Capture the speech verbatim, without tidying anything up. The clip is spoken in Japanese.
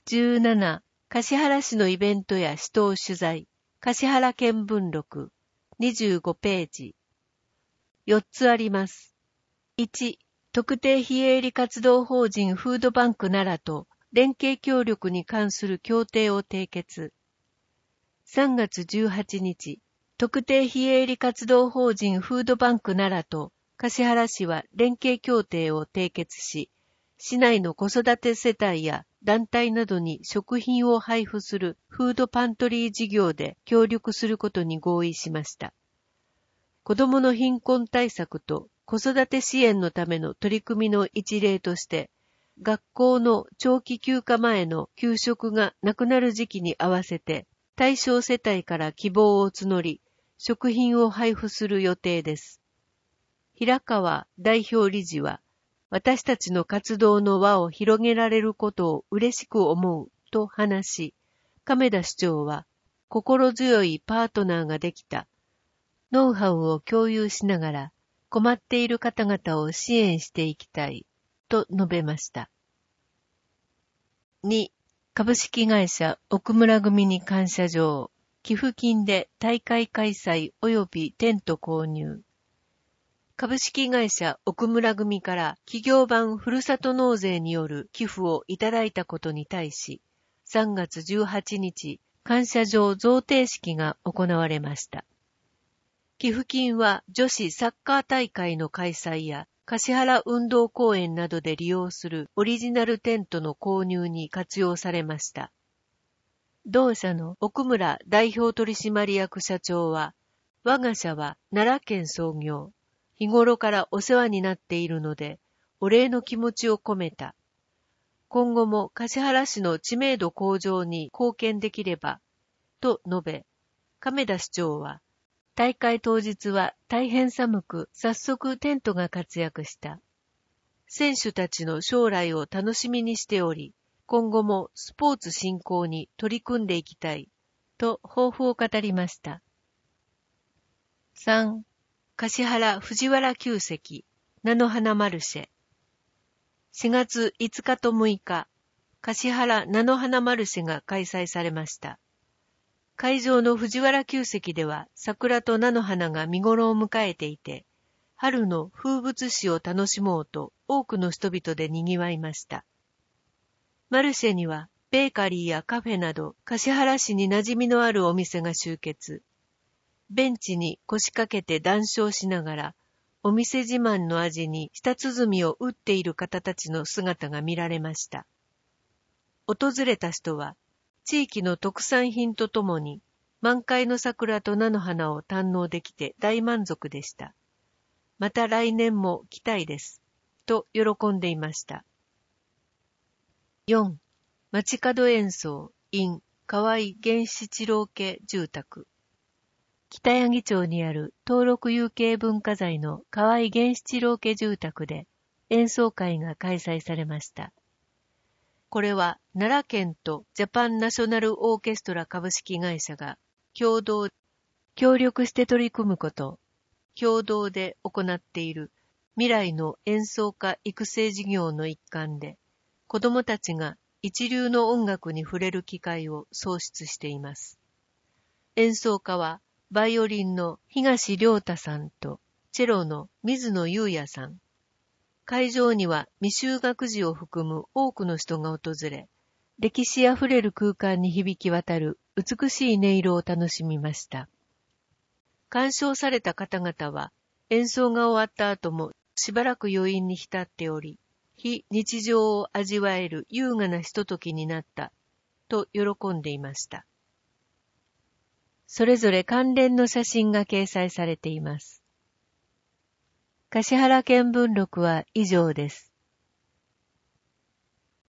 じゅうなな、橿原市のイベントや市党取材、橿原見聞録、にじゅうごページ。よっつあります。いち、特定非営利活動法人フードバンク奈良と連携協力に関する協定を締結。さんがつじゅうはちにち、特定非営利活動法人フードバンク奈良と橿原市は連携協定を締結し、市内の子育て世帯や団体などに食品を配布するフードパントリー事業で協力することに合意しました。子どもの貧困対策と子育て支援のための取り組みの一例として、学校の長期休暇前の給食がなくなる時期に合わせて、対象世帯から希望を募り、食品を配布する予定です。平川代表理事は、私たちの活動の輪を広げられることを嬉しく思うと話し、亀田市長は、心強いパートナーができた。ノウハウを共有しながら、困っている方々を支援していきたい、と述べました。に、株式会社奥村組に感謝状、寄付金で大会開催及びテント購入。株式会社奥村組から企業版ふるさと納税による寄付をいただいたことに対し、さんがつじゅうはちにち、感謝状贈呈式が行われました。寄付金は女子サッカー大会の開催や橿原運動公園などで利用するオリジナルテントの購入に活用されました。同社の奥村代表取締役社長は、我が社は奈良県創業、日頃からお世話になっているので、お礼の気持ちを込めた。今後も橿原市の知名度向上に貢献できれば、と述べ、亀田市長は、大会当日は大変寒く、早速テントが活躍した。選手たちの将来を楽しみにしており、今後もスポーツ振興に取り組んでいきたい、と抱負を語りました。さん、橿原藤原旧跡、菜の花マルシェ。しがついつかとむいか、橿原菜の花マルシェが開催されました。会場の藤原旧跡では桜と菜の花が見頃を迎えていて、春の風物詩を楽しもうと多くの人々で賑わいました。マルシェにはベーカリーやカフェなど橿原市に馴染みのあるお店が集結。ベンチに腰掛けて談笑しながら、お店自慢の味に舌鼓を打っている方たちの姿が見られました。訪れた人は、地域の特産品とともに、満開の桜と菜の花を堪能できて大満足でした。また来年も来たいです。と喜んでいました。よん. 街角演奏 in 河合原七郎家住宅。北八木町にある登録有形文化財の河合原七郎家住宅で演奏会が開催されました。これは奈良県とジャパンナショナルオーケストラ株式会社が共同、協力して取り組むこと、共同で行っている未来の演奏家育成事業の一環で、子どもたちが一流の音楽に触れる機会を創出しています。演奏家はバイオリンの東良太さんとチェロの水野裕也さん。会場には未就学児を含む多くの人が訪れ、歴史あふれる空間に響き渡る美しい音色を楽しみました。鑑賞された方々は演奏が終わった後もしばらく余韻に浸っており、非日常を味わえる優雅なひとときになったと喜んでいました。それぞれ関連の写真が掲載されています。橿原見聞録は以上です。